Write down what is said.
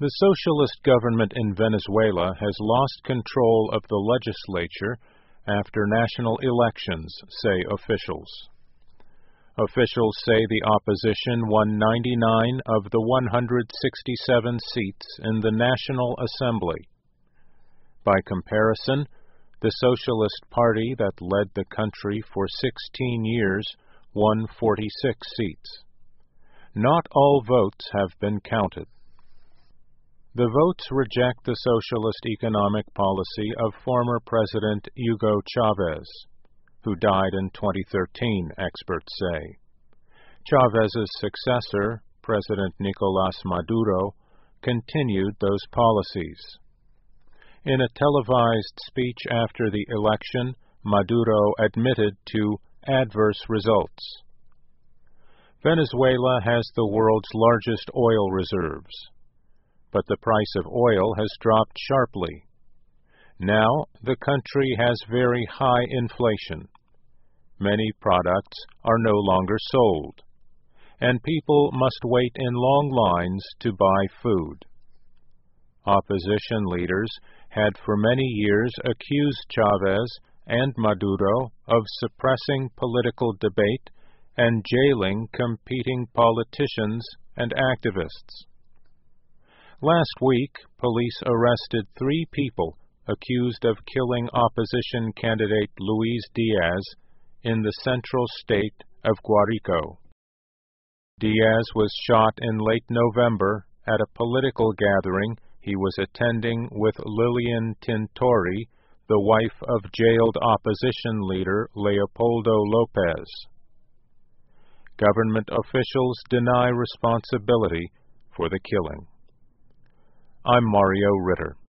The socialist government in Venezuela has lost control of the legislature after national elections, say officials. Officials say the opposition won 99 of the 167 seats in the National Assembly. By comparison, the Socialist Party that led the country for 16 years won 46 seats. Not all votes have been counted. The votes reject the socialist economic policy of former President Hugo Chavez, who died in 2013, experts say. Chavez's successor, President Nicolás Maduro, continued those policies. In a televised speech after the election, Maduro admitted to adverse results. Venezuela has the world's largest oil reserves, but the price of oil has dropped sharply. Now the country has very high inflation. Many products are no longer sold, and people must wait in long lines to buy food. Opposition leaders had for many years accused Chavez and Maduro of suppressing political debate and jailing competing politicians and activists. Last week, police arrested 3 people accused of killing opposition candidate Luis Diaz in the central state of Guárico. Diaz was shot in late November at a political gathering he was attending with Lilian Tintori, the wife of jailed opposition leader Leopoldo López. Government officials deny responsibility for the killing. I'm Mario Ritter.